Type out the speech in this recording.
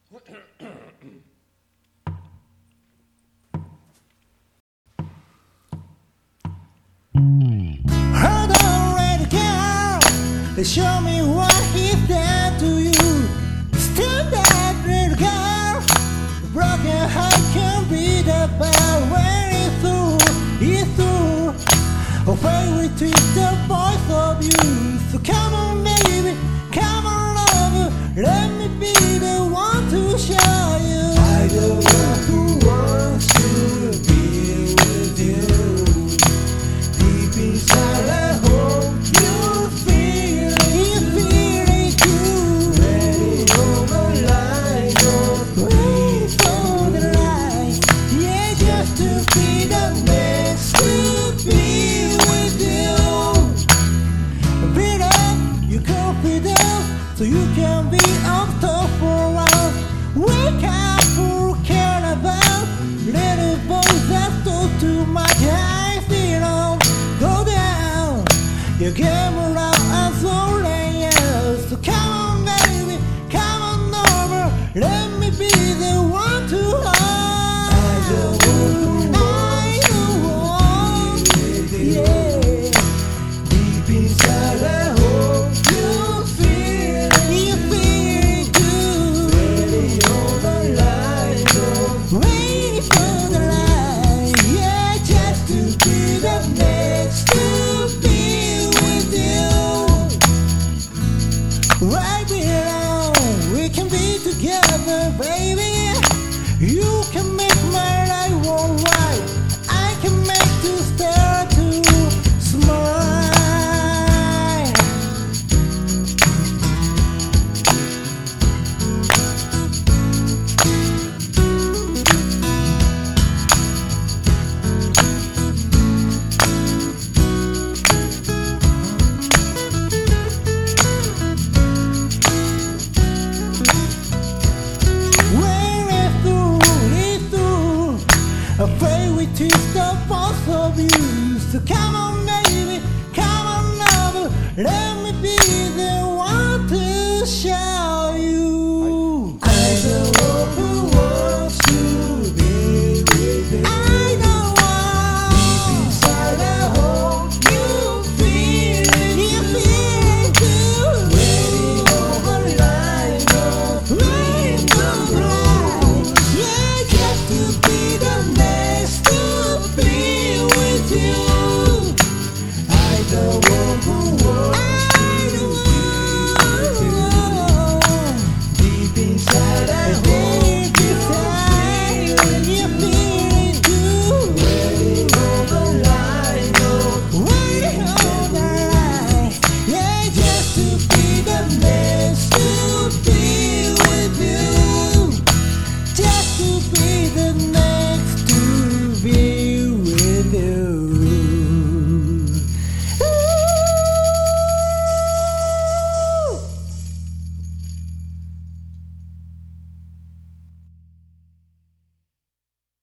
Hold on, ready, girl. Show me what he did to you. Still that little girl. Broken heart can be the bell when it's through. Away we twist the voice of you. So come on, baby, come on, love. Let me be the one to show you. I don't want who wants to be with you. Deep inside, I hope you feel it too. Ready on the line, don't wait for the light. Yeah, just to be the best to be with you. Beat up your confidence so you can be on top for a while. Wake up for carnival. Little boys that talk too much. I feel on. Go down. You get more love and so layers. So come on, baby, come on over. Let me be the one to hold. I don't want, yeah. Deep inside, I hope you feel it too. Ready on the line, waiting for the light. Yeah, just to be the next to be with you. Right below, we can be together, baby. You can make my life alright. I can make you start to smile. When it's through, afraid we twist the force of you. So come on, baby, come on over. Let me be the one to show you. I don't know who wants to be with you. I don't want. Deep inside, I hope you feel it too. Ready over line, waiting for the light. Yeah, just to be the next to be with you. I don't want who wants to be with you. Deep inside.